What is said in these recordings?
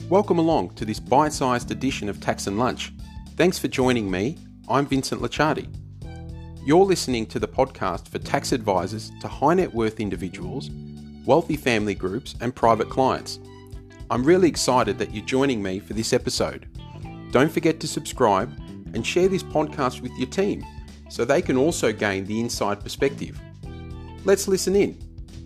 Welcome along to this bite-sized edition of Tax and Lunch. Thanks for joining me. I'm Vincent Licciardi. You're listening to the podcast for tax advisors to high net worth individuals, wealthy family groups and private clients. I'm really excited that you're joining me for this episode. Don't forget to subscribe and share this podcast with your team so they can also gain the inside perspective. Let's listen in.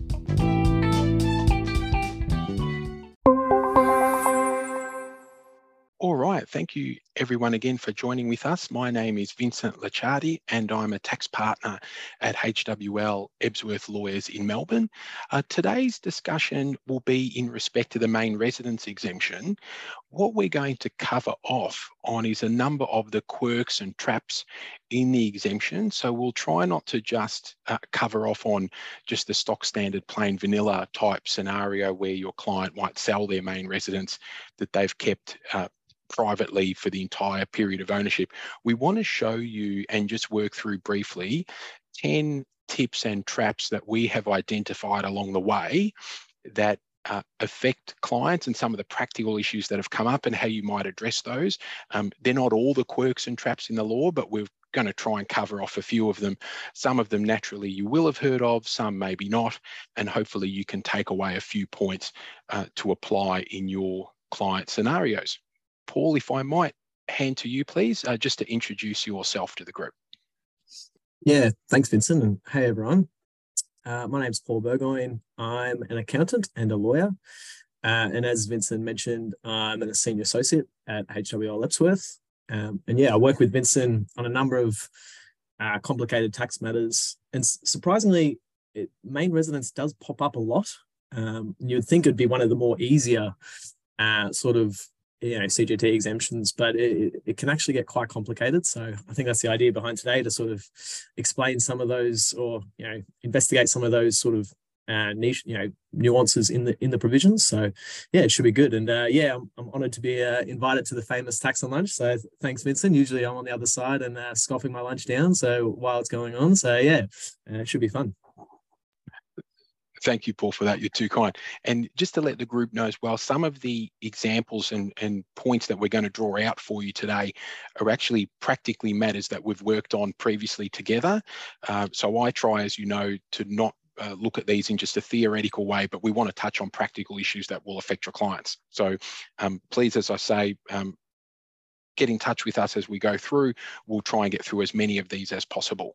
All right, thank you everyone again for joining with us. My name is Vincent Licciardi and I'm a tax partner at HWL Ebsworth Lawyers in Melbourne. Today's discussion will be in respect to the main residence exemption. What we're going to cover off on is a number of the quirks and traps in the exemption. So we'll try not to just cover off on just the stock standard plain vanilla type scenario where your client might sell their main residence that they've kept privately for the entire period of ownership. We want to show you and just work through briefly 10 tips and traps that we have identified along the way that affect clients and some of the practical issues that have come up and how you might address those. They're not all the quirks and traps in the law, but we're going to try and cover off a few of them. Some of them naturally you will have heard of, some maybe not, and hopefully you can take away a few points to apply in your client scenarios. Paul, if I might hand to you, please, just to introduce yourself to the group. Yeah, thanks, Vincent. And hey, everyone. My name's Paul Burgoyne. I'm an accountant and a lawyer. And as Vincent mentioned, I'm a senior associate at HWL Ebsworth. And yeah, I work with Vincent on a number of complicated tax matters. And surprisingly, main residence does pop up a lot. You'd think it'd be one of the more easier CGT exemptions, but it can actually get quite complicated. So I think that's the idea behind today, to sort of explain some of those, or investigate some of those sort of niche nuances in the provisions. So yeah, it should be good. And I'm honoured to be invited to the famous Tax and Lunch. So thanks, Vincent. Usually I'm on the other side and scoffing my lunch down. So while it's going on, so yeah, it should be fun. Thank you, Paul, for that. You're too kind. And just to let the group know as well, some of the examples and points that we're going to draw out for you today are actually practically matters that we've worked on previously together. So I try, as you know, to not look at these in just a theoretical way, but we want to touch on practical issues that will affect your clients. So please, as I say, get in touch with us as we go through. We'll try and get through as many of these as possible.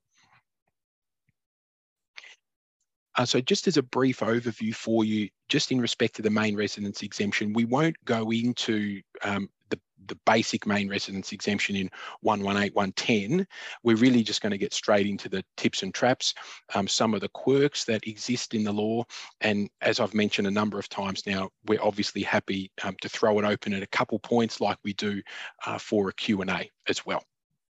So just as a brief overview for you, just in respect to the main residence exemption, we won't go into the basic main residence exemption in 118, 110. We're really just going to get straight into the tips and traps, some of the quirks that exist in the law. And as I've mentioned a number of times now, we're obviously happy to throw it open at a couple points like we do for a Q&A as well.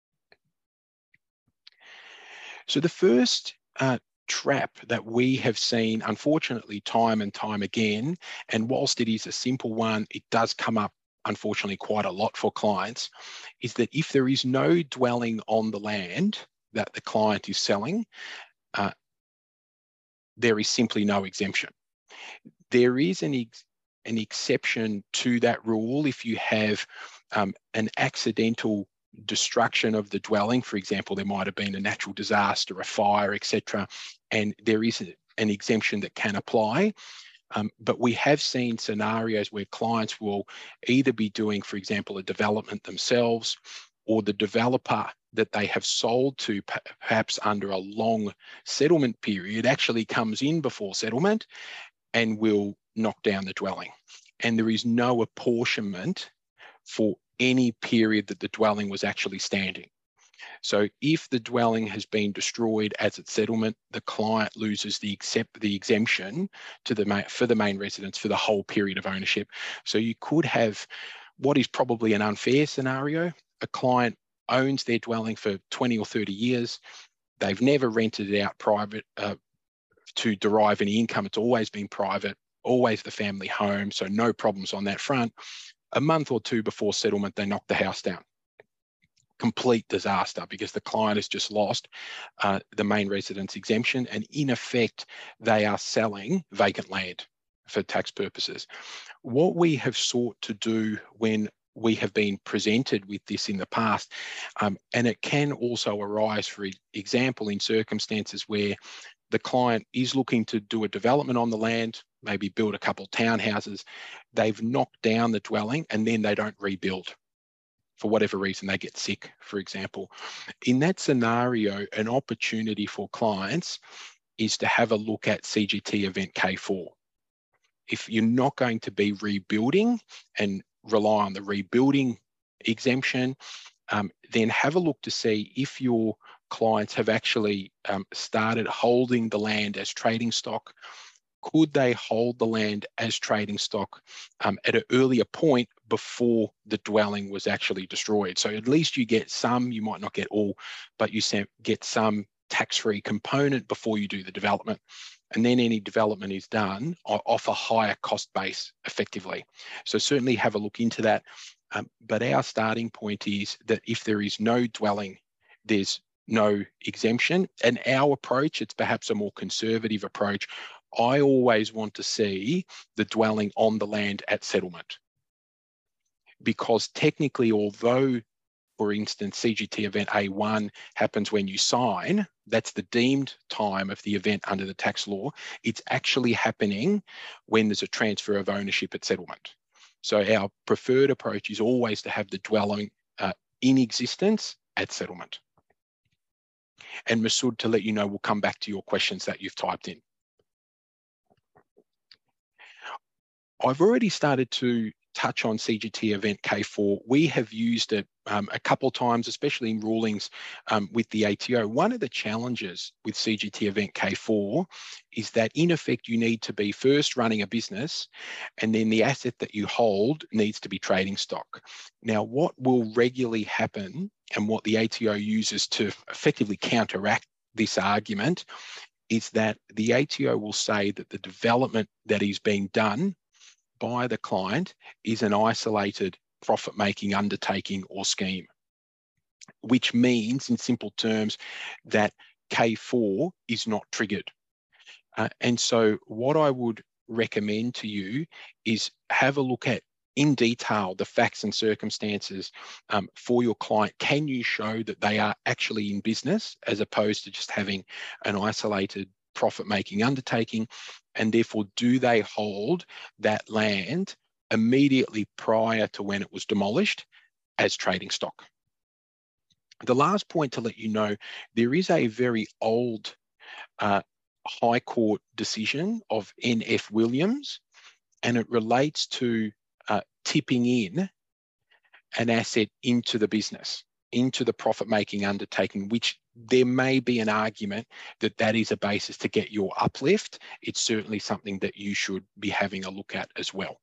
So the first trap that we have seen, unfortunately, time and time again, and whilst it is a simple one, it does come up, unfortunately, quite a lot for clients, is that if there is no dwelling on the land that the client is selling, there is simply no exemption. There is an exception to that rule if you have an accidental destruction of the dwelling. For example, there might have been a natural disaster, a fire, etc., and there is an exemption that can apply. But we have seen scenarios where clients will either be doing, for example, a development themselves, or the developer that they have sold to, perhaps under a long settlement period, actually comes in before settlement and will knock down the dwelling. And there is no apportionment for any period that the dwelling was actually standing. So if the dwelling has been destroyed as its settlement, the client loses the exemption for the main residence for the whole period of ownership. So you could have what is probably an unfair scenario. A client owns their dwelling for 20 or 30 years. They've never rented it out private to derive any income. It's always been private, always the family home, so no problems on that front. A month or two before settlement, they knock the house down. Complete disaster, because the client has just lost the main residence exemption, and in effect, they are selling vacant land. for tax purposes. What we have sought to do when we have been presented with this in the past, and it can also arise, for example, in circumstances where the client is looking to do a development on the land, maybe build a couple townhouses, they've knocked down the dwelling and then they don't rebuild. For whatever reason, they get sick, for example. In that scenario, an opportunity for clients is to have a look at CGT Event K4. If you're not going to be rebuilding and rely on the rebuilding exemption, then have a look to see if your clients have actually started holding the land as trading stock. Could they hold the land as trading stock at an earlier point before the dwelling was actually destroyed? So at least you get some, you might not get all, but you get some tax-free component before you do the development. And then any development is done off a higher cost base effectively. So certainly have a look into that. But our starting point is that if there is no dwelling, there's no exemption. And our approach, it's perhaps a more conservative approach. I always want to see the dwelling on the land at settlement. Because technically, although, for instance, CGT event A1 happens when you sign, that's the deemed time of the event under the tax law, it's actually happening when there's a transfer of ownership at settlement. So our preferred approach is always to have the dwelling in existence at settlement. And Masood, to let you know, we'll come back to your questions that you've typed in. I've already started to touch on CGT event K4. We have used it a couple of times, especially in rulings with the ATO. One of the challenges with CGT event K4 is that in effect, you need to be first running a business and then the asset that you hold needs to be trading stock. Now, what will regularly happen and what the ATO uses to effectively counteract this argument is that the ATO will say that the development that is being done by the client is an isolated profit-making undertaking or scheme, which means, in simple terms, that K4 is not triggered. And so what I would recommend to you is have a look at, in detail, the facts and circumstances for your client. Can you show that they are actually in business as opposed to just having an isolated profit-making undertaking? And therefore, do they hold that land immediately prior to when it was demolished as trading stock? The last point to let you know, there is a very old High Court decision of N.F. Williams, and it relates to tipping in an asset into the business, into the profit-making undertaking, which there may be an argument that that is a basis to get your uplift. It's certainly something that you should be having a look at as well.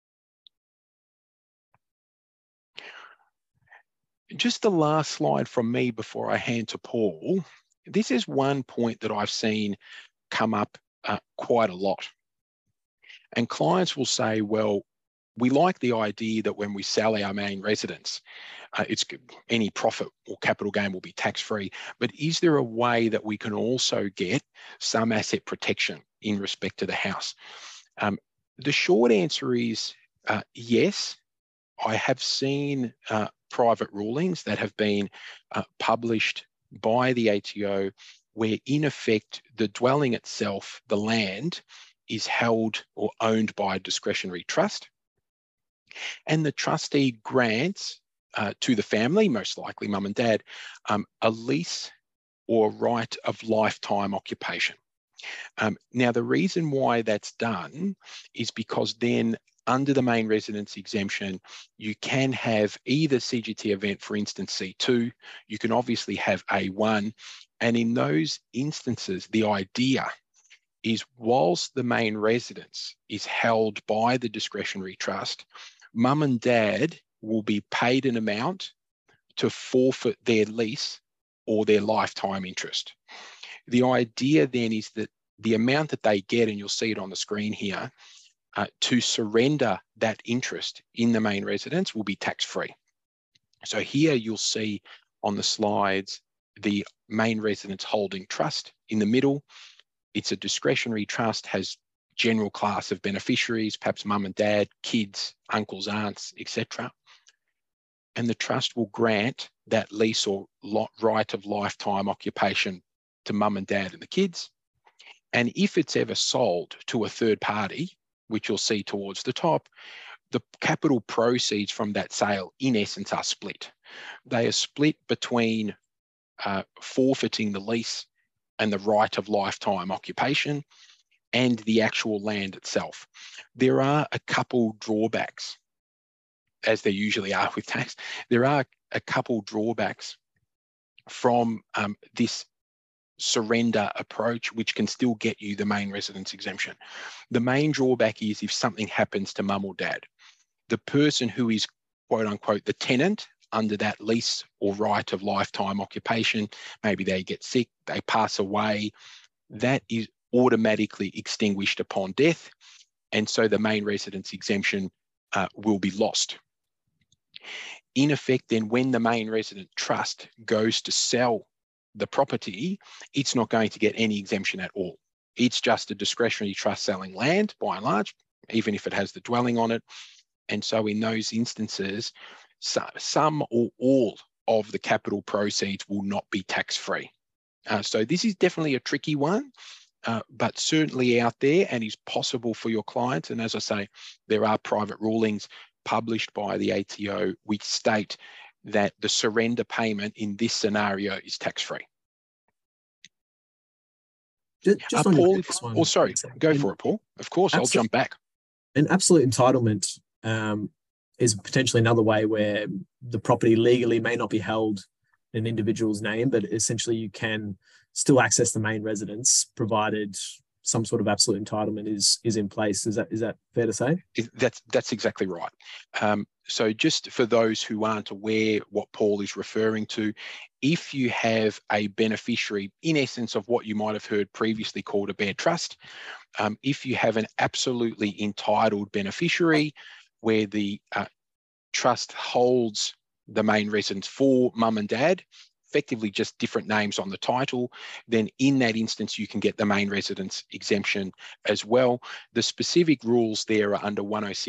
Just the last slide from me before I hand to Paul. This is one point that I've seen come up quite a lot. And clients will say, well, we like the idea that when we sell our main residence, any profit or capital gain will be tax-free. But is there a way that we can also get some asset protection in respect to the house? The short answer is yes. I have seen private rulings that have been published by the ATO where, in effect, the dwelling itself, the land, is held or owned by a discretionary trust. And the trustee grants to the family, most likely mum and dad, a lease or right of lifetime occupation. Now, the reason why that's done is because then under the main residence exemption, you can have either CGT event, for instance, C2, you can obviously have A1. And in those instances, the idea is whilst the main residence is held by the discretionary trust, mum and dad will be paid an amount to forfeit their lease or their lifetime interest. The idea then is that the amount that they get, and you'll see it on the screen here, to surrender that interest in the main residence will be tax-free. So here you'll see on the slides the main residence holding trust in the middle. It's a discretionary trust, has general class of beneficiaries, perhaps mum and dad, kids, uncles, aunts, etc. And the trust will grant that lease or right of lifetime occupation to mum and dad and the kids. And if it's ever sold to a third party, which you'll see towards the top, the capital proceeds from that sale, in essence, are split. They are split between forfeiting the lease and the right of lifetime occupation and the actual land itself. There are a couple drawbacks, as there usually are with tax. There are a couple drawbacks from this surrender approach, which can still get you the main residence exemption. The main drawback is if something happens to mum or dad. The person who is, quote unquote, the tenant under that lease or right of lifetime occupation, maybe they get sick, they pass away, that is automatically extinguished upon death. And so the main residence exemption will be lost. In effect, then, when the main resident trust goes to sell the property, it's not going to get any exemption at all. It's just a discretionary trust selling land, by and large, even if it has the dwelling on it. And so in those instances, some or all of the capital proceeds will not be tax-free. So this is definitely a tricky one, but certainly out there and is possible for your clients. And as I say, there are private rulings published by the ATO which state that the surrender payment in this scenario is tax-free. Just on Paul, this one. Oh, sorry, go for it, Paul. Of course, I'll jump back. An absolute entitlement is potentially another way where the property legally may not be held in an individual's name, but essentially you can still access the main residence provided some sort of absolute entitlement is in place. Is that fair to say? That's exactly right. So just for those who aren't aware what Paul is referring to, if you have a beneficiary, in essence of what you might have heard previously called a bare trust, if you have an absolutely entitled beneficiary where the trust holds the main residence for mum and dad, effectively just different names on the title, then in that instance, you can get the main residence exemption as well. The specific rules there are under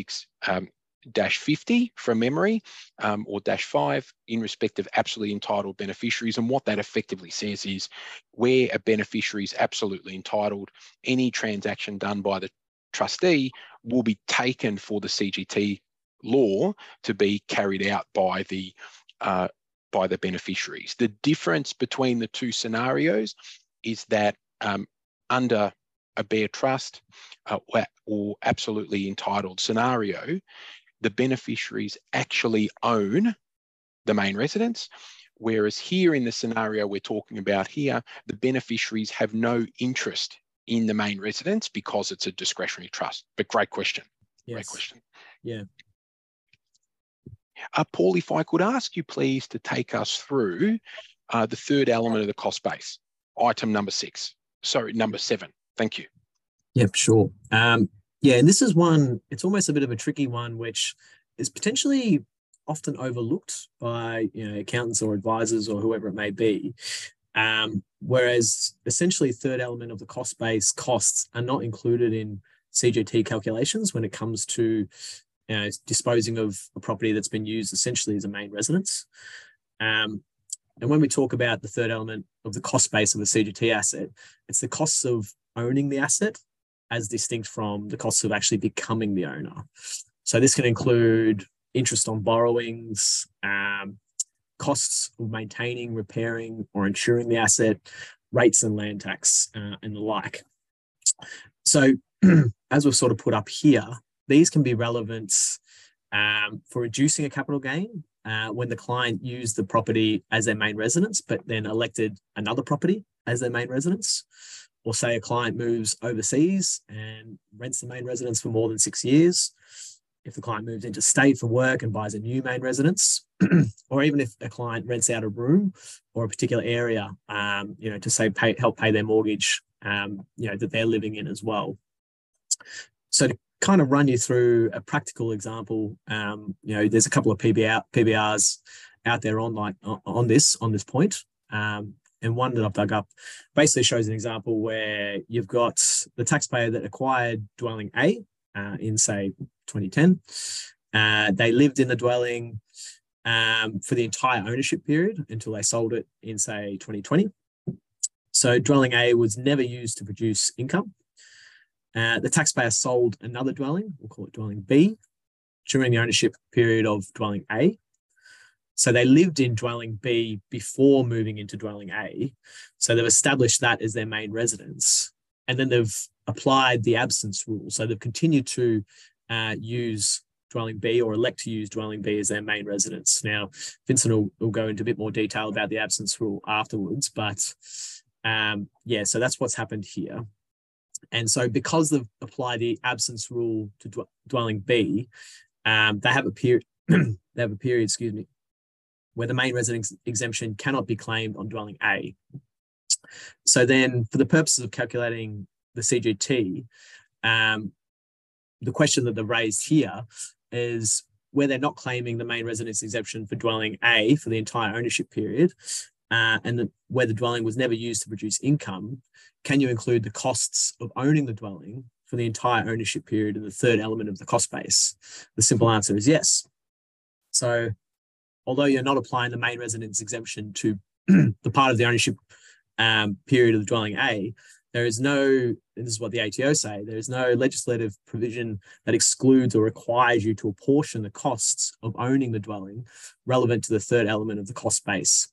106-50 from memory, or -5 in respect of absolutely entitled beneficiaries. And what that effectively says is where a beneficiary is absolutely entitled, any transaction done by the trustee will be taken for the CGT law to be carried out by the beneficiaries. The difference between the two scenarios is that under a bare trust or absolutely entitled scenario, the beneficiaries actually own the main residence, whereas here in the scenario we're talking about here, the beneficiaries have no interest in the main residence because it's a discretionary trust. But great question. Yes. Great question. Yeah. Paul, if I could ask you please to take us through the third element of the cost base, item number 7. Thank you. Yep, sure. And this is one, it's almost a bit of a tricky one, which is potentially often overlooked by accountants or advisors or whoever it may be. Whereas essentially third element of the cost base costs are not included in CGT calculations when it comes to disposing of a property that's been used essentially as a main residence. And when we talk about the third element of the cost base of a CGT asset, it's the costs of owning the asset as distinct from the costs of actually becoming the owner. So this can include interest on borrowings, costs of maintaining, repairing, or insuring the asset, rates and land tax, and the like. So as we've sort of put up here, these can be relevant for reducing a capital gain when the client used the property as their main residence, but then elected another property as their main residence. Or say a client moves overseas and rents the main residence for more than 6 years. If the client moves interstate for work and buys a new main residence, or even if a client rents out a room or a particular area, to help pay their mortgage, that they're living in as well. So to kind of run you through a practical example, there's a couple of PBRs out there on this point. and one that I've dug up basically shows an example where you've got the taxpayer that acquired dwelling A in, say, 2010. They lived in the dwelling for the entire ownership period until they sold it in, say, 2020. So dwelling A was never used to produce income. The taxpayer sold another dwelling, we'll call it dwelling B, during the ownership period of dwelling A. So they lived in dwelling B before moving into dwelling A. So they've established that as their main residence. And then they've applied the absence rule. So they've continued to use dwelling B or elect to use dwelling B as their main residence. Now, Vincent will go into a bit more detail about the absence rule afterwards, but so that's what's happened here. And so because they've applied the absence rule to dwelling B, they have a period, where the main residence exemption cannot be claimed on dwelling A. So then for the purposes of calculating the CGT, the question that they've raised here is where they're not claiming the main residence exemption for dwelling A for the entire ownership period, and where the dwelling was never used to produce income, can you include the costs of owning the dwelling for the entire ownership period in the third element of the cost base? The simple answer is yes. So although you're not applying the main residence exemption to the part of the ownership period of the dwelling A, there is no, and this is what the ATO say, there is no legislative provision that excludes or requires you to apportion the costs of owning the dwelling relevant to the third element of the cost base.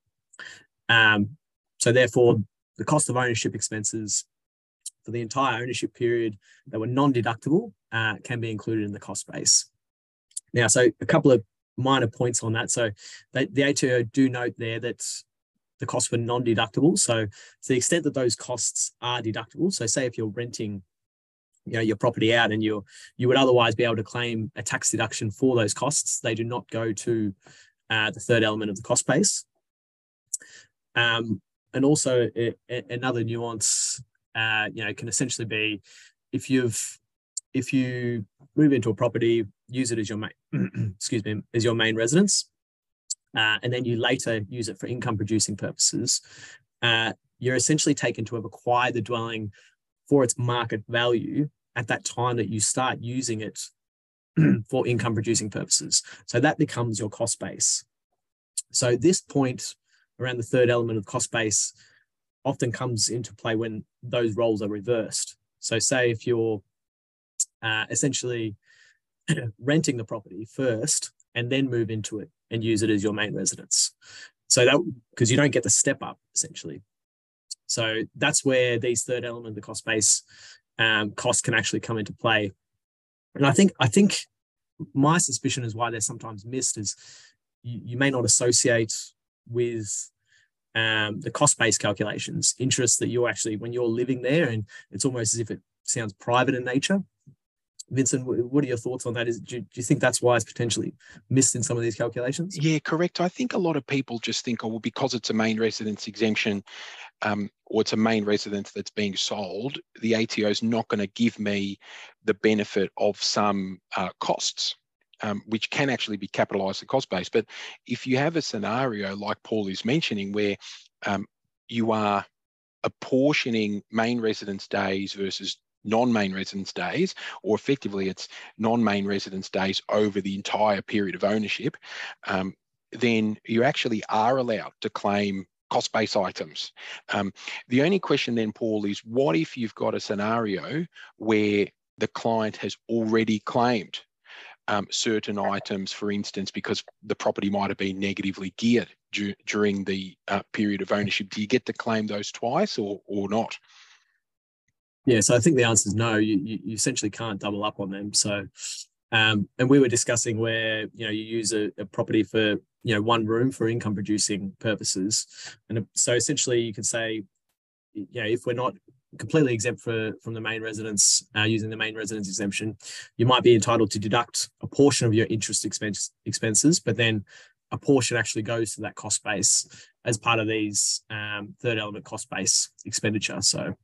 So therefore, the cost of ownership expenses for the entire ownership period that were non-deductible can be included in the cost base. Now, so a couple of minor points on that. So the ATO do note there that the costs were non-deductible. So to the extent that those costs are deductible, so say if you're renting your property out and you would otherwise be able to claim a tax deduction for those costs, they do not go to the third element of the cost base. And also another nuance, can essentially be if you move into a property, use it as your main residence, and then you later use it for income producing purposes, you're essentially taken to have acquired the dwelling for its market value at that time that you start using it for income producing purposes. So that becomes your cost base. So this point around the third element of cost base often comes into play when those roles are reversed. So say if you're essentially renting the property first and then move into it and use it as your main residence. So that, because you don't get the step up essentially. So that's where these third element of the cost base costs can actually come into play. And I think my suspicion is why they're sometimes missed is you may not associate with the cost-based calculations, interest that you're actually, when you're living there, and it's almost as if it sounds private in nature. Vincent, what are your thoughts on that? Do you think that's why it's potentially missed in some of these calculations? Yeah, correct. I think a lot of people just think, because it's a main residence exemption, or it's a main residence that's being sold, the ATO is not going to give me the benefit of some costs, which can actually be capitalised at cost base. But if you have a scenario like Paul is mentioning, where you are apportioning main residence days versus non-main residence days, or effectively it's non-main residence days over the entire period of ownership, then you actually are allowed to claim cost-based items. The only question then, Paul, is what if you've got a scenario where the client has already claimed certain items, for instance, because the property might have been negatively geared during the period of ownership? Do you get to claim those twice or not? Yeah, so I think the answer is no. You essentially can't double up on them. So, and we were discussing where you use a property for one room for income producing purposes, and so essentially you could say, if we're not completely exempt from the main residence, using the main residence exemption, you might be entitled to deduct a portion of your interest expenses, but then a portion actually goes to that cost base as part of these third element cost base expenditure. So.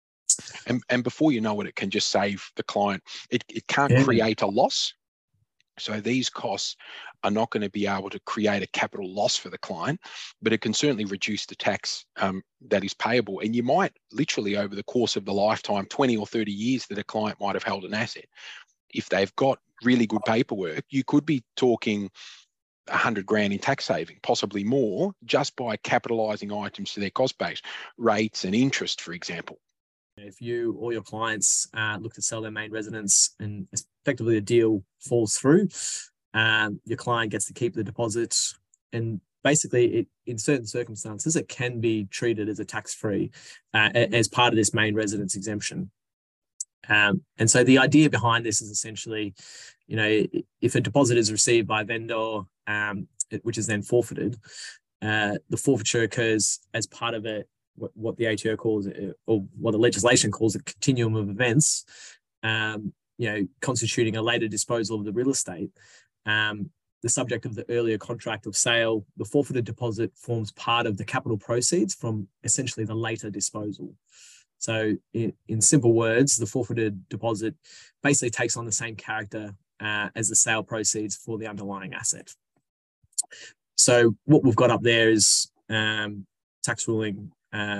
And before you know it, it can just save the client. It can't create a loss, So these costs are not going to be able to create a capital loss for the client, but it can certainly reduce the tax that is payable. And you might literally, over the course of the lifetime, 20 or 30 years that a client might have held an asset, if they've got really good paperwork, you could be talking 100 grand in tax saving, possibly more, just by capitalising items to their cost base, rates and interest, for example. If you or your clients look to sell their main residence and effectively the deal falls through, your client gets to keep the deposit, and basically in certain circumstances, it can be treated as a tax-free as part of this main residence exemption. And so the idea behind this is essentially, if a deposit is received by a vendor, which is then forfeited, the forfeiture occurs as part of what the ATO calls, or what the legislation calls, a continuum of events, constituting a later disposal of the real estate. The subject of the earlier contract of sale, the forfeited deposit forms part of the capital proceeds from essentially the later disposal. So in simple words, the forfeited deposit basically takes on the same character as the sale proceeds for the underlying asset. So what we've got up there is tax ruling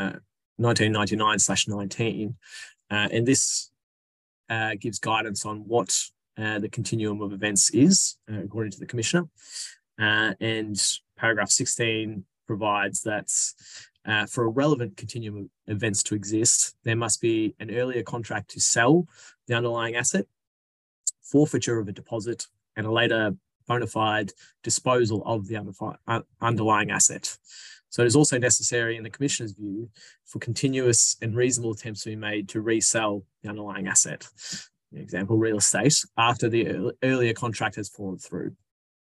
1999/19, and this gives guidance on what the continuum of events is, according to the Commissioner. And paragraph 16 provides that for a relevant continuum of events to exist, there must be an earlier contract to sell the underlying asset, forfeiture of a deposit, and a later bona fide disposal of the underlying asset. So it is also necessary, in the Commissioner's view, for continuous and reasonable attempts to be made to resell the underlying asset, for example, real estate, after the earlier contract has fallen through.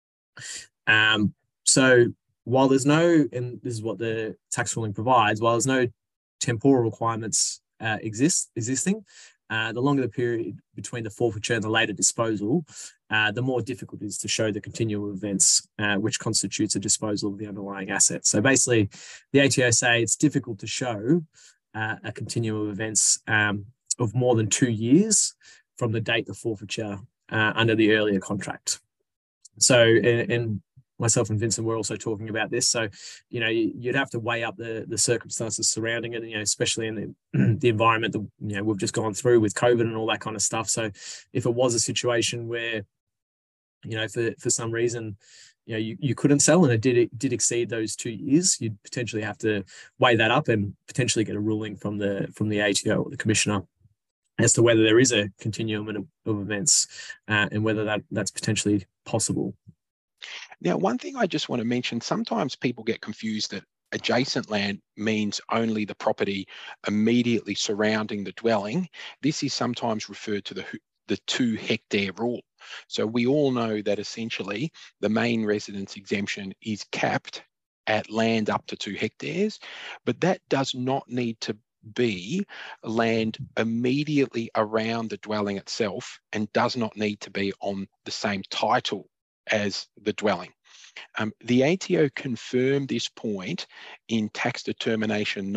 So while there's no, and this is what the tax ruling provides, while there's no temporal requirements existing, the longer the period between the forfeiture and the later disposal, the more difficult it is to show the continuum of events which constitutes a disposal of the underlying asset. So basically, the ATO say it's difficult to show a continuum of events of more than 2 years from the date of forfeiture under the earlier contract. So, and myself and Vincent were also talking about this. So, you'd have to weigh up the circumstances surrounding it, especially in the environment that, we've just gone through with COVID and all that kind of stuff. So if it was a situation where, for some reason, you couldn't sell and it did exceed those 2 years, you'd potentially have to weigh that up and potentially get a ruling from the ATO or the Commissioner as to whether there is a continuum of events and whether that's potentially possible. Now, one thing I just want to mention, sometimes people get confused that adjacent land means only the property immediately surrounding the dwelling. This is sometimes referred to the 2 hectare rule. So we all know that essentially the main residence exemption is capped at land up to 2 hectares, but that does not need to be land immediately around the dwelling itself and does not need to be on the same title as the dwelling. The ATO confirmed this point in tax determination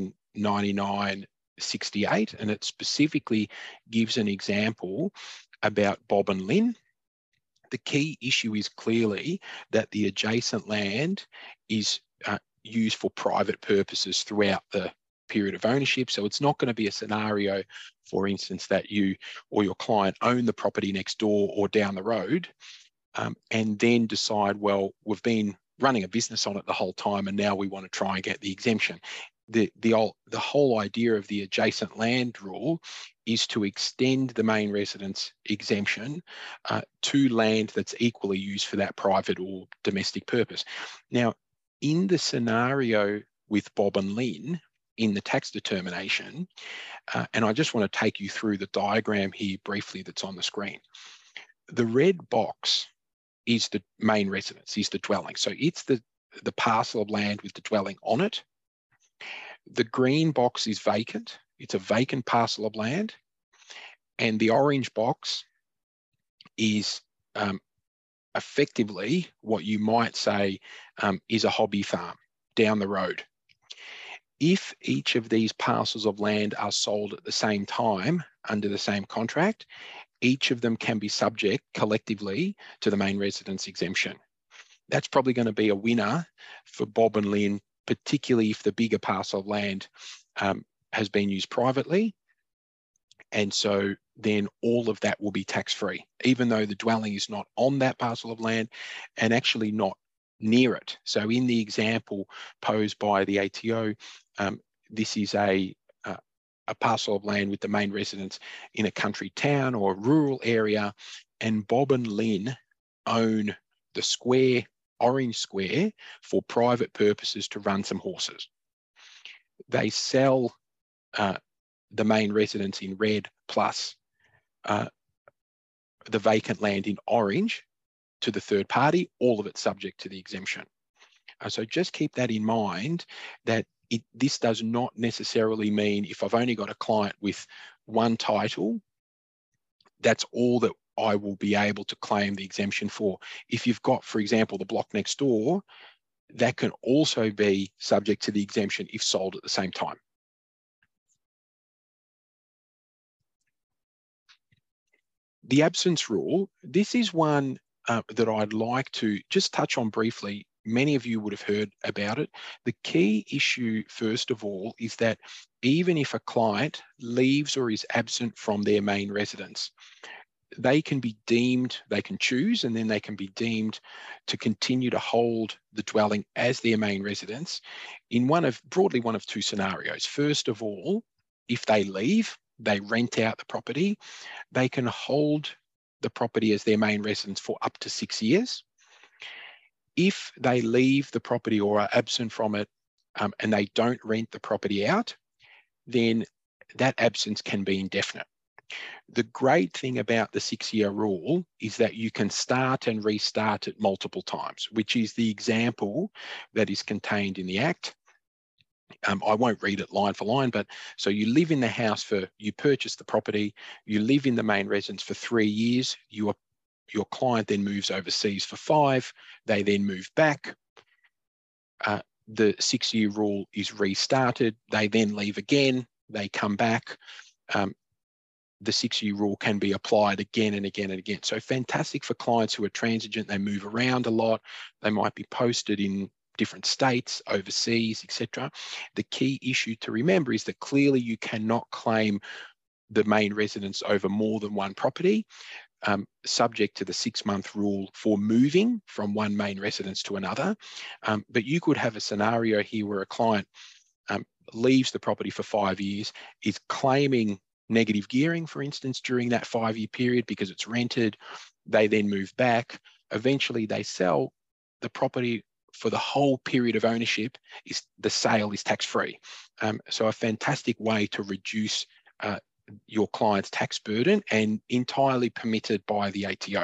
1999/68, and it specifically gives an example about Bob and Lynn. The key issue is clearly that the adjacent land is used for private purposes throughout the period of ownership. So it's not going to be a scenario, for instance, that you or your client own the property next door or down the road, and then decide, well, we've been running a business on it the whole time and now we want to try and get the exemption. The whole idea of the adjacent land rule is to extend the main residence exemption to land that's equally used for that private or domestic purpose. Now, in the scenario with Bob and Lynn, in the tax determination, and I just want to take you through the diagram here briefly that's on the screen. The red box is the main residence, is the dwelling. So it's the parcel of land with the dwelling on it. The green box is vacant. It's a vacant parcel of land. And the orange box is effectively what you might say is a hobby farm down the road. If each of these parcels of land are sold at the same time under the same contract, each of them can be subject collectively to the main residence exemption. That's probably going to be a winner for Bob and Lynn, particularly if the bigger parcel of land has been used privately. And so then all of that will be tax-free, even though the dwelling is not on that parcel of land and actually not near it. So in the example posed by the ATO, this is a parcel of land with the main residence in a country town or a rural area, and Bob and Lynn own the square, orange square, for private purposes to run some horses. They sell the main residence in red plus the vacant land in orange to the third party, all of it subject to the exemption. So just keep that in mind, that this does not necessarily mean if I've only got a client with one title, that's all that I will be able to claim the exemption for. If you've got, for example, the block next door, that can also be subject to the exemption if sold at the same time. The absence rule, this is one that I'd like to just touch on briefly. Many of you would have heard about it. The key issue, first of all, is that even if a client leaves or is absent from their main residence, they can be deemed, they can choose, and then they can be deemed to continue to hold the dwelling as their main residence in broadly one of two scenarios. First of all, if they leave, they rent out the property, they can hold the property as their main residence for up to 6 years. If they leave the property or are absent from it and they don't rent the property out, then that absence can be indefinite. The great thing about the 6-year rule is that you can start and restart it multiple times, which is the example that is contained in the Act. I won't read it line for line, but so you live in the house you purchase the property, you live in the main residence for 3 years, your client then moves overseas for 5, they then move back. The 6-year rule is restarted, they then leave again, they come back. The 6-year rule can be applied again and again and again. So fantastic for clients who are transigent, they move around a lot, they might be posted in different states, overseas, etc. The key issue to remember is that clearly you cannot claim the main residence over more than one property, subject to the 6-month rule for moving from one main residence to another. But you could have a scenario here where a client leaves the property for 5 years, is claiming negative gearing, for instance, during that 5-year period because it's rented. They then move back. Eventually they sell the property. For the whole period of ownership, the sale is tax-free. So a fantastic way to reduce your client's tax burden and entirely permitted by the ATO.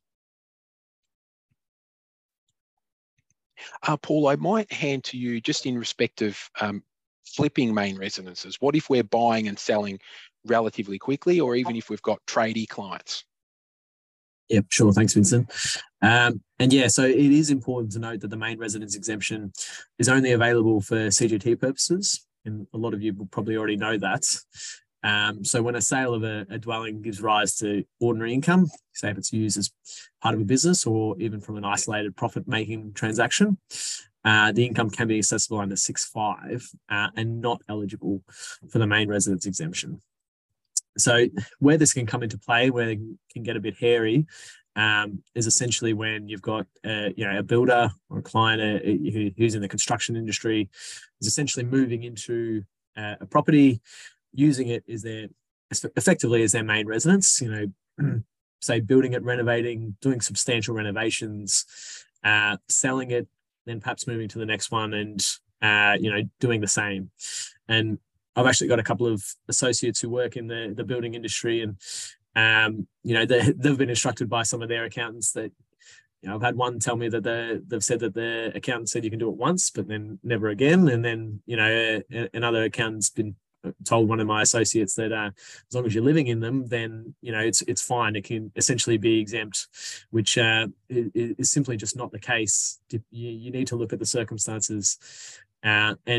Paul, I might hand to you just in respect of flipping main residences. What if we're buying and selling relatively quickly, or even if we've got tradie clients? Yep, sure. Thanks, Vincent. And yeah, so it is important to note that the main residence exemption is only available for CGT purposes, and a lot of you will probably already know that. So when a sale of a dwelling gives rise to ordinary income, say if it's used as part of a business or even from an isolated profit-making transaction, the income can be accessible under 6.5 and not eligible for the main residence exemption. So where this can come into play, where it can get a bit hairy, is essentially when you've got a builder or a client who's in the construction industry is essentially moving into a property, using it effectively as their main residence. Say building it, renovating, doing substantial renovations, selling it, then perhaps moving to the next one and doing the same. And I've actually got a couple of associates who work in the building industry, and they've been instructed by some of their accountants that, I've had one tell me that they've said that the accountant said you can do it once, but then never again. And then, another accountant's been told one of my associates that as long as you're living in them, then, it's fine. It can essentially be exempt, which is simply just not the case. You need to look at the circumstances. And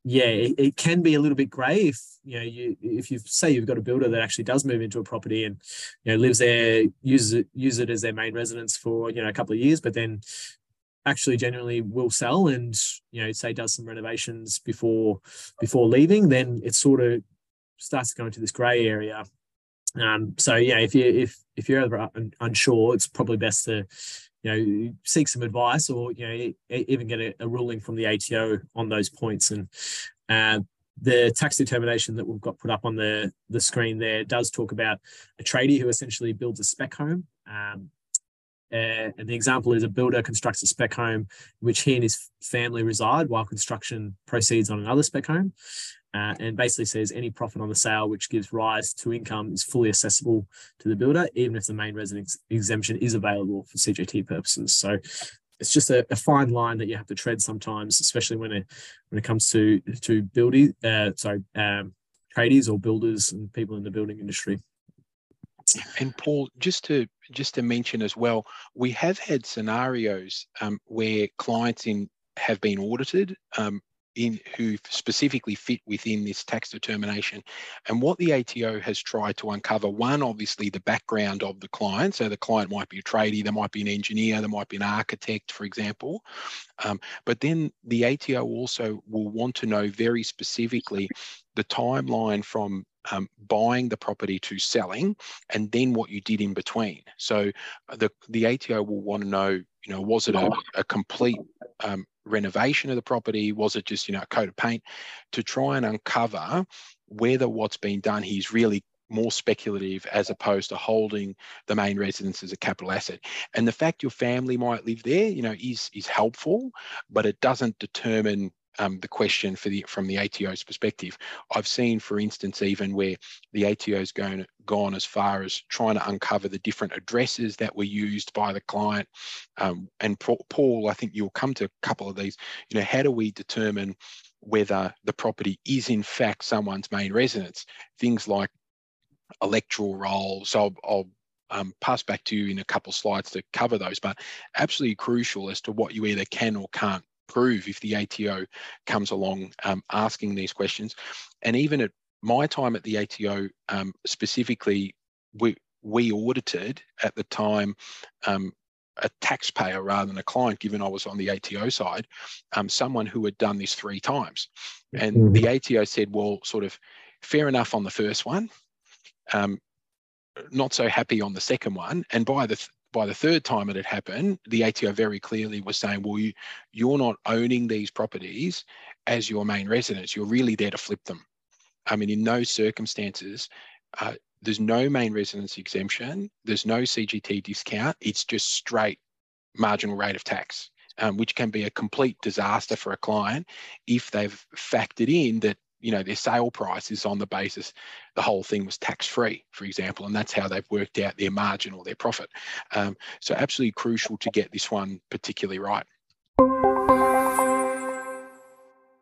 yeah, it can be a little bit grey if if you say you've got a builder that actually does move into a property and lives there, use it as their main residence for a couple of years, but then actually genuinely will sell and say does some renovations before leaving, then it sort of starts to go into this grey area. So yeah, if you're ever unsure, it's probably best to seek some advice, or even get a ruling from the ATO on those points. And the tax determination that we've got put up on the screen there does talk about a tradie who essentially builds a spec home. And the example is a builder constructs a spec home in which he and his family reside while construction proceeds on another spec home. And basically says any profit on the sale which gives rise to income is fully accessible to the builder, even if the main residence exemption is available for CGT purposes. So it's just a fine line that you have to tread sometimes, especially when it comes to tradies or builders and people in the building industry. And Paul, just to mention as well, we have had scenarios where clients have been audited who specifically fit within this tax determination. And what the ATO has tried to uncover, one, obviously the background of the client. So the client might be a tradie, there might be an engineer, there might be an architect, for example. But then the ATO also will want to know very specifically the timeline from buying the property to selling, and then what you did in between. So the ATO will want to know, was it a complete renovation of the property? Was it just, a coat of paint? To try and uncover whether what's been done here is really more speculative as opposed to holding the main residence as a capital asset. And the fact your family might live there, is helpful, but it doesn't determine the question from the ATO's perspective. I've seen, for instance, even where the ATO's gone as far as trying to uncover the different addresses that were used by the client. And Paul, I think you'll come to a couple of these. How do we determine whether the property is in fact someone's main residence? Things like electoral rolls. So I'll pass back to you in a couple of slides to cover those, but absolutely crucial as to what you either can or can't prove if the ATO comes along asking these questions. And even at my time at the ATO, specifically, we audited at the time a taxpayer rather than a client, given I was on the ATO side, someone who had done this 3 times. And the ATO said, well, sort of fair enough on the first one, not so happy on the second one. And by the third time it had happened, the ATO very clearly was saying, well, you're not owning these properties as your main residence. You're really there to flip them. I mean, in those circumstances, there's no main residence exemption. There's no CGT discount. It's just straight marginal rate of tax, which can be a complete disaster for a client if they've factored in that their sale price is on the basis the whole thing was tax-free, for example, and that's how they've worked out their margin or their profit. So absolutely crucial to get this one particularly right.